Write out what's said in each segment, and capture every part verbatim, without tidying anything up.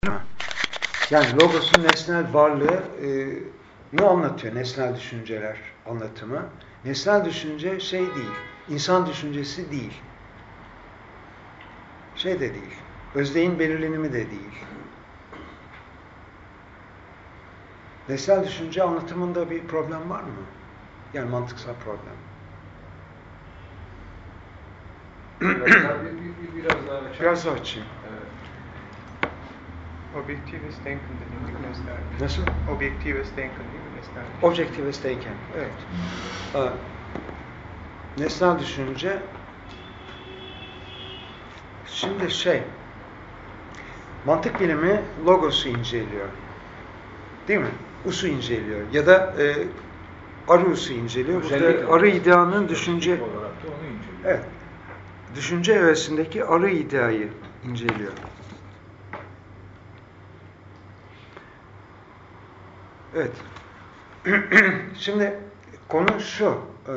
Yani logosun nesnel varlığı e, ne anlatıyor nesnel düşünceler anlatımı? Nesnel düşünce şey değil, insan düşüncesi değil. Şey de değil, özdeğin belirlenimi de değil. Nesnel düşünce anlatımında bir problem var mı? Yani mantıksal problem. Biraz daha, bir, bir, biraz daha açalım. Biraz daha açayım. Evet. Objektives denken dediğimiz nesnel. Nasıl? Objektives denken değil mi nesnel? Objektives denken, evet. Ee, nesnel düşünce şimdi şey mantık bilimi logosu inceliyor. Değil mi? Usu inceliyor. Ya da e, arı usu inceliyor. Burada arı ideanın düşünce olarak da onu inceliyor. evet. Düşünce evresindeki arı ideayı inceliyor. Evet. Şimdi konu şu. E,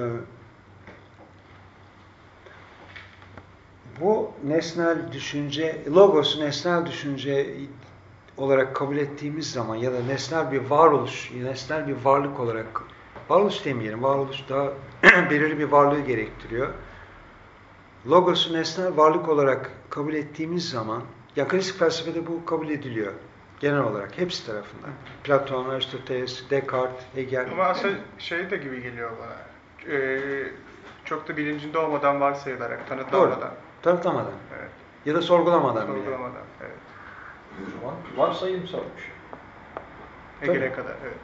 bu nesnel düşünce, logosu nesnel düşünce olarak kabul ettiğimiz zaman ya da nesnel bir varoluş, nesnel bir varlık olarak, varoluş demeyelim, varoluş daha belirli bir varlığı gerektiriyor. Logosu nesnel varlık olarak kabul ettiğimiz zaman, ya klasik felsefede bu kabul ediliyor. Genel olarak, hepsi tarafından. Platon, Aristoteles, Descartes, Hegel. Ama aslında şey de gibi geliyor bana. Ee, çok da bilincinde olmadan varsayılarak, tanıtlamadan. Doğru. Tanıtlamadan. Evet. Ya da sorgulamadan bile. Sorgulamadan, evet. O zaman varsayımsal bir şey. Hegel'e kadar, evet.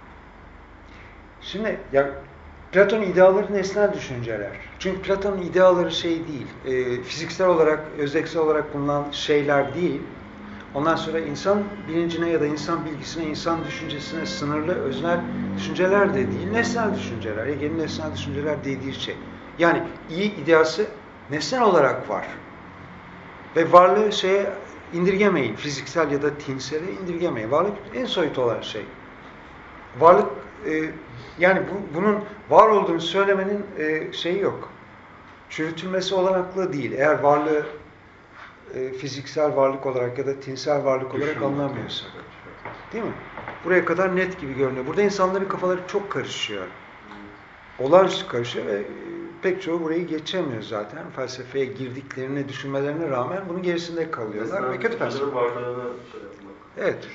Şimdi ya Platon ideaları nesnel düşünceler. Çünkü Platon'un ideaları şey değil, e, fiziksel olarak, özdeksel olarak bulunan şeyler değil. Ondan sonra insan bilincine ya da insan bilgisine, insan düşüncesine sınırlı öznel düşünceler de değil, nesnel düşünceler. Hegel'in nesnel düşünceler dediği şey. Yani iyi ideası nesnel olarak var. Ve varlığı şeye indirgemeyin, fiziksel ya da tinsele indirgemeyin. Varlık en soyut olan şey. Varlık, e, yani bu, bunun var olduğunu söylemenin e, şeyi yok. Çürütülmesi olanaklı değil. Eğer varlığı e, fiziksel varlık olarak ya da tinsel varlık olarak anlamıyorsa. Değil mi? Buraya kadar net gibi görünüyor. Burada insanların kafaları çok karışıyor. Olağanüstü karışıyor ve e, pek çoğu burayı geçemiyor zaten. Felsefeye girdiklerini düşünmelerine rağmen bunun gerisinde kalıyorlar. Ve kötü felsefe. Evet.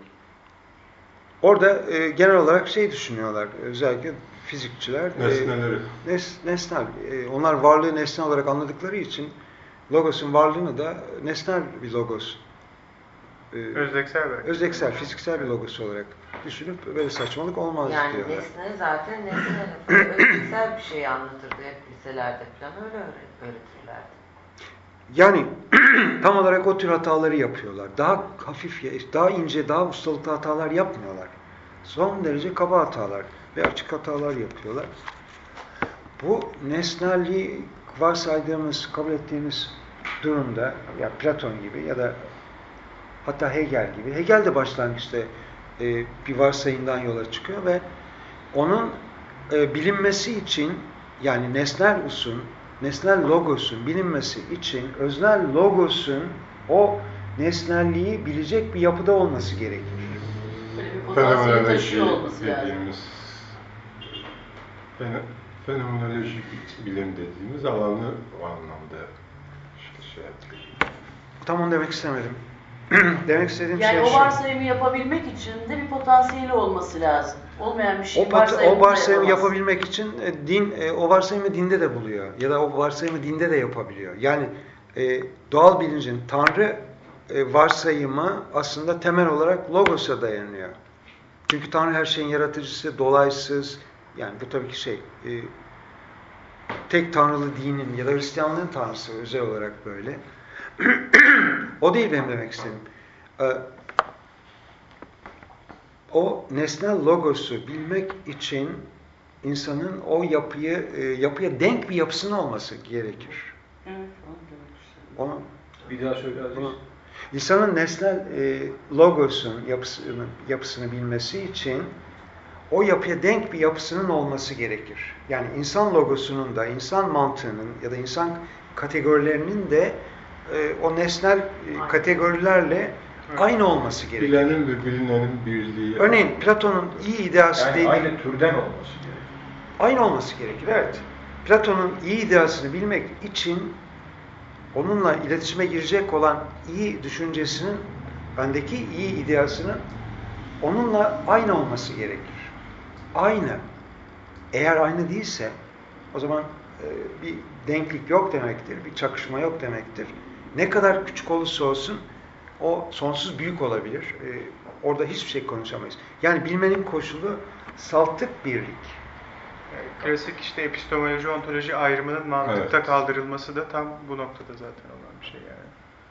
Orada e, genel olarak şey düşünüyorlar, özellikle fizikçiler. Nesneleri. E, nes, nesnel. E, onlar varlığı nesne olarak anladıkları için logosun varlığını da nesnel bir logos. E, Özdeksel belki. özdeksel, fiziksel bir logosu olarak düşünüp böyle saçmalık olmaz yani diyorlar. nesne zaten nesne özdeksel bir şey anlatırdı hep liselerde falan öyle öğret- öğretirlerdi. Yani tam olarak o tür hataları yapıyorlar. Daha hafif, daha ince, daha ustalıklı hatalar yapmıyorlar. Son derece kaba hatalar ve açık hatalar yapıyorlar. Bu nesnelliği varsaydığımız, kabul ettiğimiz durumda, ya Platon gibi ya da hatta Hegel gibi, Hegel de başlangıçta e, bir varsayımdan yola çıkıyor ve onun e, bilinmesi için, yani nesnel usun, nesnel logosun bilinmesi için öznel logosun o nesnelliği bilecek bir yapıda olması gerekir. Böyle bir potansiyel Fenomenoloji taşıyor olması lazım. dediğimiz fenomenoloji bilim dediğimiz alanı o anlamda işte şey yapıyor. Tam onu demek istemedim. Demek istediğim Yani şey o şu. varsayımı yapabilmek için de bir potansiyeli olması lazım. Olmayan bir şey O, pat- o varsayımı yapamaz. yapabilmek için e, din e, o varsayımı dinde de buluyor ya da o varsayımı dinde de yapabiliyor. Yani e, doğal bilincin Tanrı e, varsayımı aslında temel olarak logosa dayanıyor. Çünkü Tanrı her şeyin yaratıcısı, dolaysız. Yani bu tabii ki şey e, tek tanrılı dinin ya da Hristiyanlığın tanrısı özel olarak böyle. O değil benim demek istediğim. Ee, o nesnel logosu bilmek için insanın o yapıyı e, yapıya denk bir yapısının olması gerekir. Evet, onu demek istedim. Onu, Bir daha söyle Aziz. bunu, insanın nesnel e, logosun yapısını, yapısını bilmesi için o yapıya denk bir yapısının olması gerekir. Yani insan logosunun da, insan mantığının ya da insan kategorilerinin de e, o nesnel e, kategorilerle Evet. Aynı olması gerekir. Bilenin ve bilinenin birliği. Örneğin Platon'un iyi ideası Yani dediği aynı türden olması gerekiyor. aynı olması gerekir. Evet. Platon'un iyi ideasını bilmek için onunla iletişime girecek olan iyi düşüncesinin, bendeki iyi ideasının onunla aynı olması gerekir. Aynı. Eğer aynı değilse o zaman e, bir denklik yok demektir, bir çakışma yok demektir. Ne kadar küçük olursa olsun o sonsuz büyük olabilir. E, orada hiçbir şey konuşamayız. Yani bilmenin koşulu saltık birlik. Klasik işte epistemoloji, ontoloji ayrımının mantıkta Evet. kaldırılması da tam bu noktada zaten olan bir şey yani.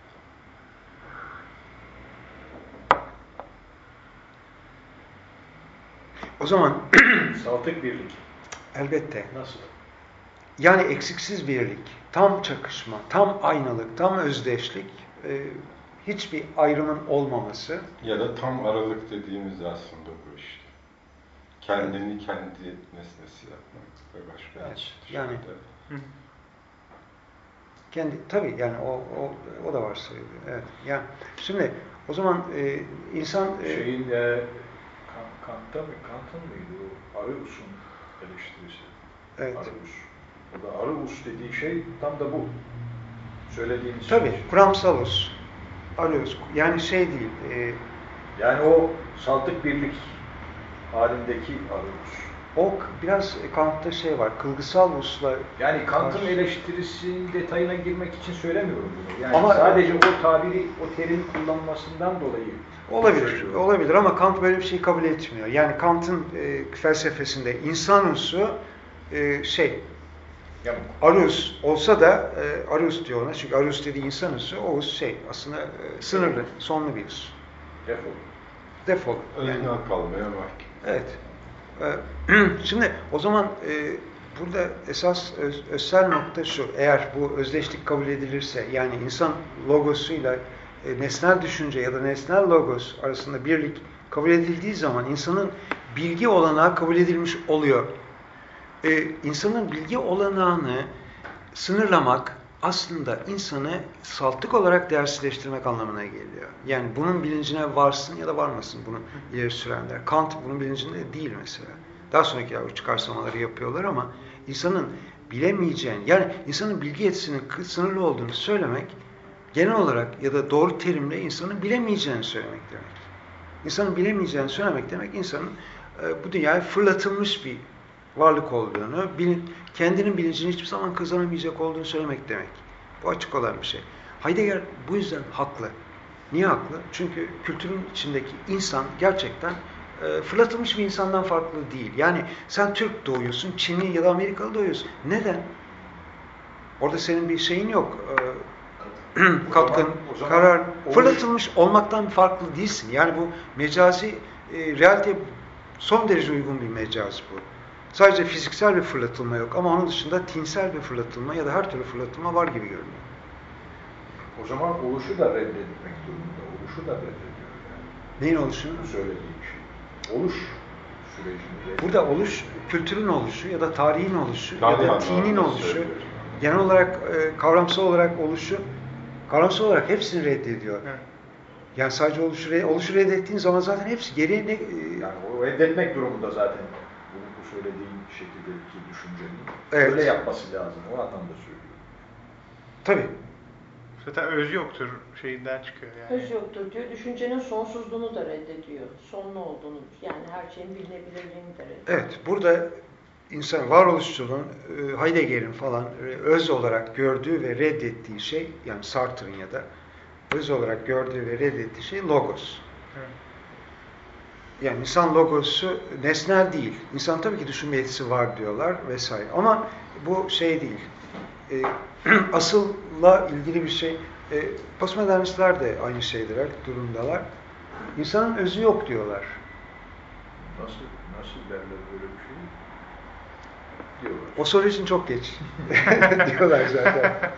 O zaman Saltık birlik. elbette Nasıl? yani eksiksiz birlik, tam çakışma, tam aynalık, tam özdeşlik, e, hiçbir ayrımın olmaması. Ya da tam aralık dediğimiz aslında bu işte. Kendini kendi nesnesi yapmak ve başka Evet, bir şey. yani- Hı. Kendi tabii yani o o o da var sayılıyor. Evet. Yani şimdi o zaman e, insan e, Şeyin e, Kant- Kant'ta mı? Kant'ın mıydı o? Arius'un eleştirisi. evet. Arius. O da Arius dediği şey tam da bu. Söylediğiniz Tabii şey. kuramsalus arıyoruz. Yani şey değil. E, Yani o saltık birlik halindeki Arius. o biraz Kant'ta şey var. Kılgısal usla Yani Kant'ın Karşı- eleştirisinin detayına girmek için söylemiyorum bunu. Yani Ama- sadece o tabiri, o terimi kullanmasından dolayı olabilir. söylüyorum. Olabilir ama Kant böyle bir şey kabul etmiyor. Yani Kant'ın e, felsefesinde insanusu e, şey Yamuk. Arius olsa da e, Arius diyor ona. Çünkü Arius dediği insanusu o şey aslında e, sınırlı, sonlu bir us. Defol. Defol. Özne Yani, kalmaya mahkum. evet. E, Şimdi o zaman e, burada esas öz, özsel nokta şu. Eğer bu özdeşlik kabul edilirse yani insan logosuyla e, nesnel düşünce ya da nesnel logos arasında birlik kabul edildiği zaman insanın bilgi olanağı kabul edilmiş oluyor. Ee, insanın bilgi olanağını sınırlamak aslında insanı saltık olarak değersizleştirmek anlamına geliyor. Yani bunun bilincine varsın ya da varmasın bunu ileri sürenler. Kant bunun bilincinde değil mesela. Daha sonrakiler o çıkarsamaları yapıyorlar ama insanın bilemeyeceğini, yani insanın bilgi yetisinin sınırlı olduğunu söylemek genel olarak ya da doğru terimle insanın bilemeyeceğini söylemek demek. İnsanın bilemeyeceğini söylemek demek insanın e, bu dünyaya fırlatılmış bir varlık olduğunu, bilin, kendinin bilincini hiçbir zaman kazanamayacak olduğunu söylemek demek. Bu açık olan bir şey. Heidegger bu yüzden haklı. Niye haklı? Çünkü kültürün içindeki insan gerçekten e, fırlatılmış bir insandan farklı değil. Yani sen Türk doğuyorsun, Çinli ya da Amerikalı doğuyorsun. Neden? Orada senin bir şeyin yok. E, katkın, o zaman karar. olur. Fırlatılmış olmaktan farklı değilsin. Yani bu mecazi, e, realiteye son derece uygun bir mecaz bu. Sadece fiziksel bir fırlatılma yok ama onun dışında tinsel bir fırlatılma ya da her türlü fırlatılma var gibi görünüyor. O zaman oluşu da reddetmek durumunda. Oluşu da reddediyor yani. Neyin oluşunu? Bu söylediğim şey. Oluş sürecinde. Burada oluş, kültürün oluşu ya da tarihin oluşu ya Tarih da tinin anlamında oluşu, söylüyorum. genel olarak e, kavramsal olarak oluşu, kavramsal olarak hepsini reddediyor. Evet. Yani sadece oluşu, re- oluşu reddettiğin zaman zaten hepsi geriye ne... e, Yani o reddetmek durumunda zaten bunu bu söylediğin şekildeki düşüncenin Evet. öyle yapması lazım. O anlamda söylüyorum. Tabii. Zaten öz yoktur şeyinden çıkıyor yani. Öz yoktur diyor. Düşüncenin sonsuzluğunu da reddediyor. Sonlu olduğunu, yani her şeyin bilinebilirliğini de reddediyor. Evet, burada insan varoluşçuluğun, e, Heidegger'in falan e, öz olarak gördüğü ve reddettiği şey, yani Sartre'ın ya da öz olarak gördüğü ve reddettiği şey logos. Evet. Yani insan logosu nesnel değil. İnsan tabii ki düşünme yetisi var diyorlar vesaire. Ama bu şey değil. E, asılla ilgili bir şey. E, postmodernistler de aynı şeyler, durumdalar. İnsanın özü yok diyorlar. Nasıl nasıl derler böyle bir şey? Diyorlar. O soru için çok geç diyorlar zaten.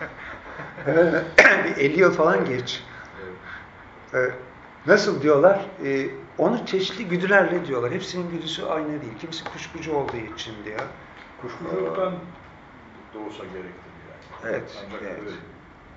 Bir elli yıl falan geç. Evet. Ee, nasıl diyorlar? Ee, onu çeşitli güdülerle diyorlar. Hepsinin güdüsü aynı değil. Kimisi kuşkucu olduğu için diyor. Kuşkuculuktan da olsa gerektir yani. Evet, Ancak evet. öyle.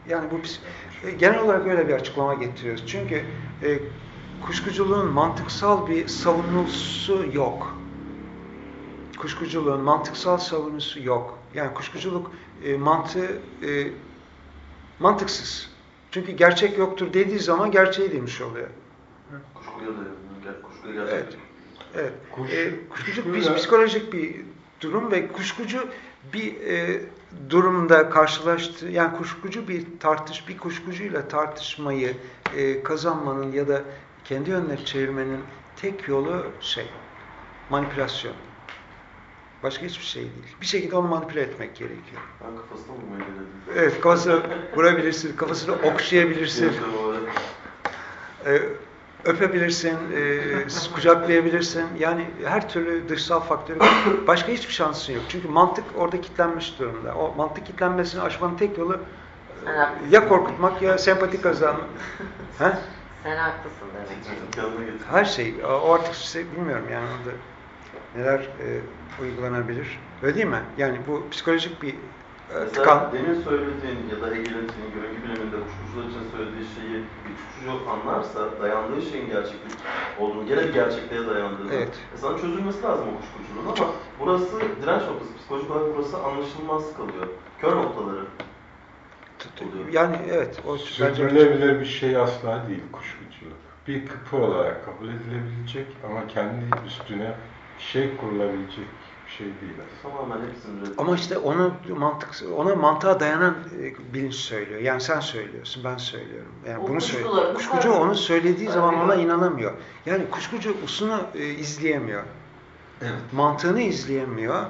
Yani bu biz e, genel olarak öyle bir açıklama getiriyoruz. Çünkü e, kuşkuculuğun mantıksal bir savunusu yok. Kuşkuculuğun mantıksal savunusu yok. Yani kuşkuculuk e, mantığı e, mantıksız. Çünkü gerçek yoktur dediği zaman gerçeği demiş oluyor. Kuşkuya dayanıyor. Kuşkuya gerçek. Evet. Evet. Kuş, E, kuşkuculuk kuşkuyla- bir psikolojik bir durum ve kuşkucu bir e, durumda karşılaştığı, yani kuşkucu bir tartış, bir kuşkucuyla tartışmayı e, kazanmanın ya da kendi yönüne çevirmenin tek yolu şey, manipülasyon. Başka hiçbir şey değil. Bir şekilde onu manipüle etmek gerekiyor. Ben kafasına vurmayı denedim. Evet, kafasına vurabilirsin, kafasını okşayabilirsin, Neyse, o arada. e, öpebilirsin, e, kucaklayabilirsin. Yani her türlü dışsal faktörü başka hiçbir şansın yok. Çünkü mantık orada kilitlenmiş durumda. O mantık kilitlenmesini aşmanın tek yolu e, ya korkutmak ya sempati kazanmak. He? Sen haklısın demek ki. Yanına getir. Her şey. O artık işte bilmiyorum yani orada neler e, uygulanabilir. Öyle değil mi? Yani bu psikolojik bir e, tıkan. Mesela demin söylediğin ya da Hegel'in senin görüngü biliminde kuşkucular için söylediği şeyi bir kuşkucu anlarsa dayandığı şeyin gerçeklik olduğunu, gene bir gerçekliğe dayandığını Evet. mesela çözülmesi lazım o kuşkuculuğun ama Çok. burası direnç noktası, psikolojik olarak burası anlaşılmaz kalıyor. Kör noktaları. Yani evet. O Sürdürülebilir bir şey asla değil kuşkuculuk. Bir kıpı olarak kabul edilebilecek ama kendi üstüne bir şey kurulabilecek bir şey değil aslında. Tamamen hepsini reddet. Ama işte onu mantık, ona mantığa dayanan e, bilinç söylüyor. Yani sen söylüyorsun, ben söylüyorum. Yani O bunu kuşkuları söylüyor. Kuşkucu tabii. onu söylediği zaman Tabii. ona inanamıyor. Yani kuşkucu usunu e, izleyemiyor. Evet. Mantığını izleyemiyor.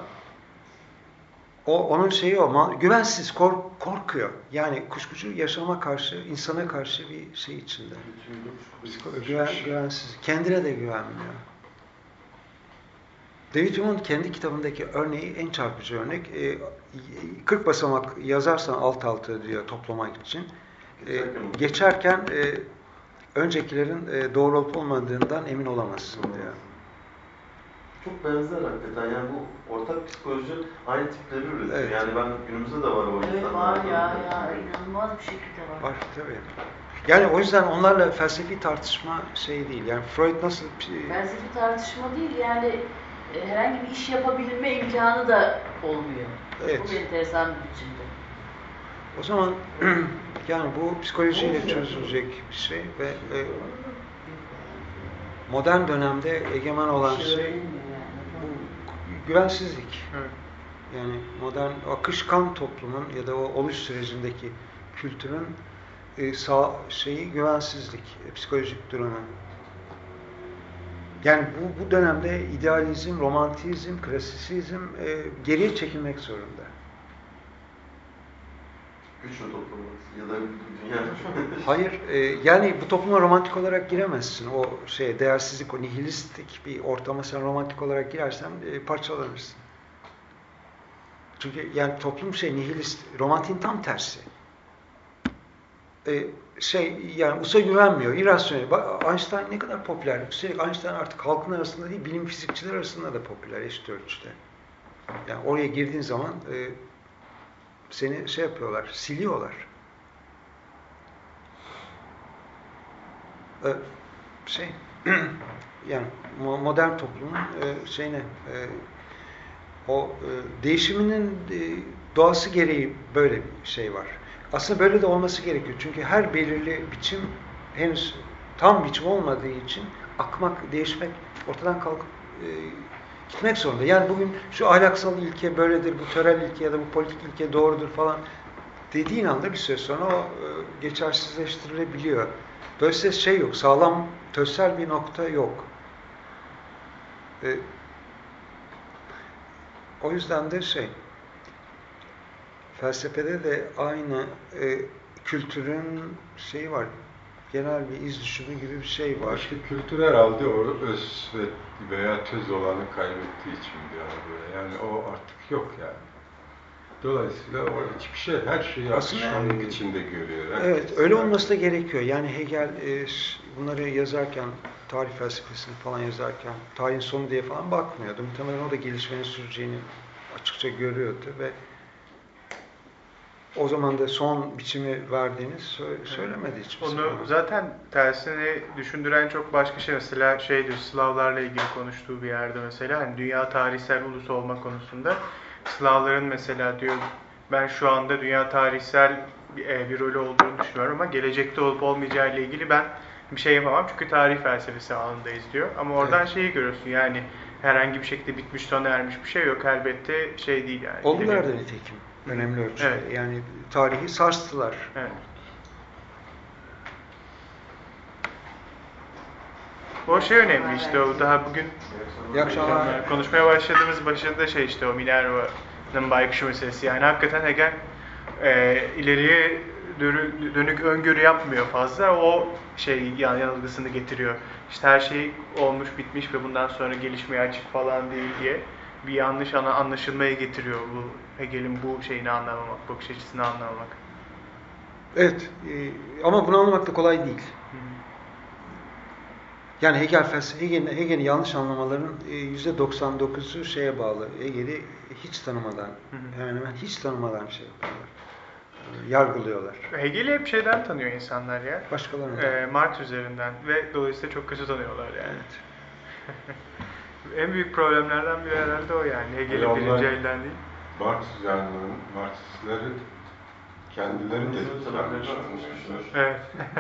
O onun şeyi o. ma- Güvensiz, kork- korkuyor. Yani kuşkucu yaşama karşı, insana karşı bir şey içinde. Psiko- Güven, güvensiz. Kendine de güvenmiyor. David Hume'un kendi kitabındaki örneği en çarpıcı örnek. E, kırk basamak yazarsan alt alta diyor toplamak için. E, geçerken e, öncekilerin e, doğru olup olmadığından emin olamazsın diyor. Çok benzer hakikaten. Yani bu ortak psikoloji aynı tipleri üretiyor. Evet. Yani ben günümüzde de var o Evet insanlar. var ya, ya inanılmaz bir şekilde var. Var tabii. Yani o yüzden onlarla felsefi tartışma şey değil. Yani Freud nasıl... Felsefi tartışma değil yani e, herhangi bir iş yapabilme imkanı da olmuyor. Evet. Çok enteresan bir biçimde. O zaman yani bu psikolojiyle çözülecek bir şey ve e, modern dönemde egemen olan şey bu güvensizlik. Evet. Yani modern akışkan toplumun ya da o oluş sürecindeki kültürün e, sağ şeyi güvensizlik, e, psikolojik durumu. Yani bu bu dönemde idealizm, romantizm, klasisizm e, geriye çekilmek zorunda. Güçlü toplaması ya da dünya. Hayır, e, yani bu topluma romantik olarak giremezsin. O şey değersizlik, o nihilistik bir ortama sen romantik olarak girersen e, parçalanırsın. Çünkü yani toplum şey nihilist, romantiğin tam tersi. E, şey yani usa güvenmiyor, irrasyonel. Bak, Einstein ne kadar popüler. Üstelik Einstein artık halkın arasında değil, bilim fizikçiler arasında da popüler eşit ölçüde. Yani oraya girdiğin zaman e, seni şey yapıyorlar, siliyorlar. E, şey yani modern toplumun e, şeyine e, o e, değişiminin e, doğası gereği böyle bir şey var. Aslında böyle de olması gerekiyor. Çünkü her belirli biçim henüz tam biçim olmadığı için akmak, değişmek, ortadan kalkıp e, gitmek zorunda. Yani bugün şu ahlaksal ilke böyledir, bu törel ilke ya da bu politik ilke doğrudur falan dediğin anda bir süre sonra o e, geçersizleştirilebiliyor. Dolayısıyla şey yok, sağlam, tözsel bir nokta yok. E, o yüzden de şey, felsefede de aynı e, kültürün şeyi var, genel bir iz düşümü gibi bir şey var. İşte kültür herhalde o öz ve veya töz olanı kaybettiği için bir ara böyle. Yani o artık yok yani. Dolayısıyla o hiçbir şey, her şeyi Aslında akışkanlık yani- içinde görüyor. Herkes. Evet, öyle olması da gerekiyor. Yani Hegel e, bunları yazarken, tarih felsefesini falan yazarken, tarihin sonu diye falan bakmıyordu. Muhtemelen o da gelişmenin süreceğini açıkça görüyordu ve o zaman da son biçimi verdiğini sö- söylemedi hiçbir zaman. Onu zaten tersine düşündüren çok başka şey, mesela şey diyor, Slavlarla ilgili konuştuğu bir yerde mesela, hani dünya tarihsel ulus olma konusunda Slavların mesela diyor, ben şu anda dünya tarihsel bir, e, bir rolü olduğunu düşünüyorum ama gelecekte olup olmayacağı ile ilgili ben bir şey yapamam çünkü tarih felsefesi alanındayız diyor. Ama oradan Evet. şeyi görüyorsun, yani herhangi bir şekilde bitmiş, sona ermiş bir şey yok, elbette şey değil yani. Oldular da nitekim. Önemli ölçüde. Evet. Yani tarihi sarstılar. Evet. O şey önemli işte, o daha bugün İyi akşamlar. konuşmaya başladığımız başında şey işte o Minerva'nın baykuşu meselesi. Yani hakikaten Hegel e, ileriye dönü- dönük öngörü yapmıyor fazla. O şey yan- yanılgısını getiriyor. İşte her şey olmuş bitmiş ve bundan sonra gelişmeye açık falan değil diye bir yanlış ana anlaşılmaya getiriyor bu Hegel'in bu şeyini anlamamak, bakış açısını anlamamak. Evet. e, ama bunu anlamak da kolay değil. Yani Hegel felsefe, Hegel'in, Hegel'i yanlış anlamaların e, yüzde doksan dokuzu şeye bağlı. Hegel'i hiç tanımadan, hemen hemen hiç tanımadan şey yapıyorlar. E, yargılıyorlar. Hegel'i hep şeyden tanıyor insanlar ya. Başkalarına. E, Mart üzerinden ve dolayısıyla çok kötü tanıyorlar yani. En büyük problemlerden biri herhalde o yani. Hegel'in Ve birinci onlar- elden değil. Marksizm'in, Marksistleri kendileri dedikler. Evet.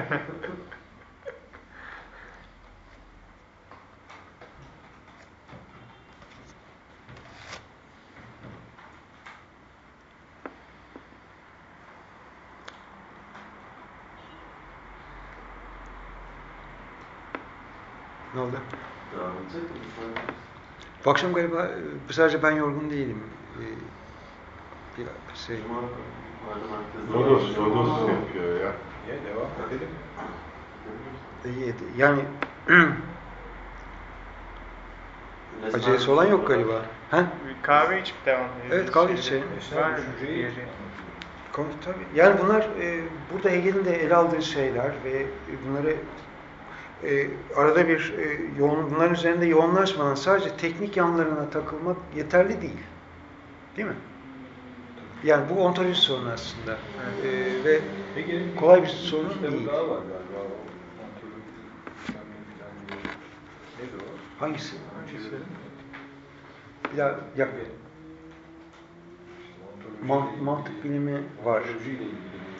Ne oldu? Devam edecek misin? Bu akşam galiba e, sadece ben yorgun değilim. E, bir şey. Cuma malum herkes- Rodos, Rodos yapıyor ya. Niye? Devam edelim. e, Yani acelesi olan yok galiba. Ha? Bir kahve içip devam edelim. Evet, kahve içelim. Esnaf Var düşünceyi yeri. Konu tabii. Yani bunlar e, burada Hegel'in de ele aldığı şeyler ve bunları e, arada bir e, yoğun, bunların üzerinde yoğunlaşmadan sadece teknik yanlarına takılmak yeterli değil. Değil mi? Yani bu ontoloji sorunu aslında. E, ve Hegel'in kolay bir sorun kitabı değil. daha var galiba. O ontoloji, falan filan diye. Nedir o? Hangisi? Hangisi? Bir daha yak. Ontoloji Man, ile mantık ilgili- bilimi var. Ontoloji ile ilgili bir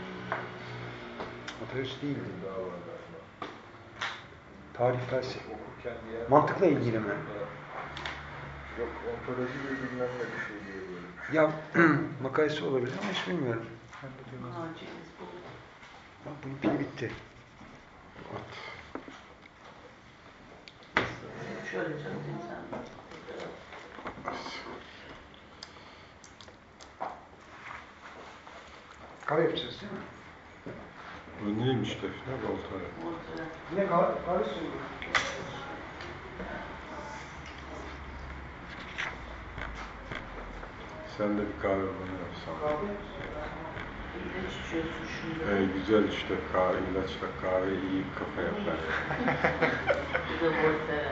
Ontoloji değil. kitabı daha var galiba. Tarih felsefe. Okurken bir yer- Mantıkla ilgili mi? Yok, ontoloji ve bilmem ne bir şey diye böyle. Ya makalesi olabilir ama hiç bilmiyorum. Aciliz bu. Ha, bunun pili bitti. Şöyle çok insan. Kahve yapacağız değil mi? Bu neymiş Defne? Voltaire. Ortaya. Yine kahve, kahve suyu. Sen de bir kahve bana yapsan. Kahve. İlaç içiyorsun şimdi. Ee, güzel işte kahve, ilaçla kahve iyi kafa yapar. Bir de Voltaire.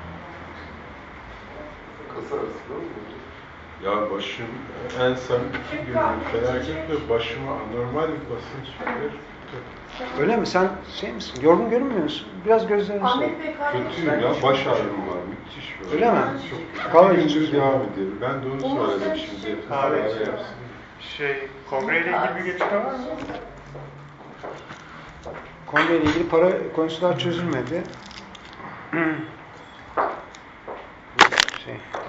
Kasa arası değil mi? Ya başım en son iki gündür felaketle başıma anormal bir basınç verir. Öyle mi? Sen şey misin? Yorgun görünmüyorsun. Biraz gözlerini soy. Ahmet Bey kahve Kötüyüm ya, baş ağrım var, müthiş böyle. Öyle mi? Çok Kahve gündür içiyorsun. devam ediyorum. Ben de onu söyledim şimdi. Kahve Kahve içiyorum. yapsın. Şey, kongreyle ilgili bir gelişme var mı? Kongreyle ilgili para konusu daha çözülmedi. şey.